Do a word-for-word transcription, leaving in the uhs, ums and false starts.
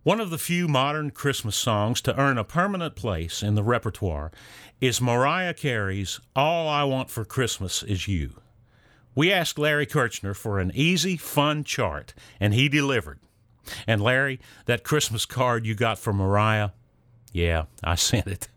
One of the few modern Christmas songs to earn a permanent place in the repertoire is Mariah Carey's All I Want for Christmas Is You. We asked Larry Kirchner for an easy, fun chart, and he delivered. And Larry, that Christmas card you got from Mariah, yeah, I sent it.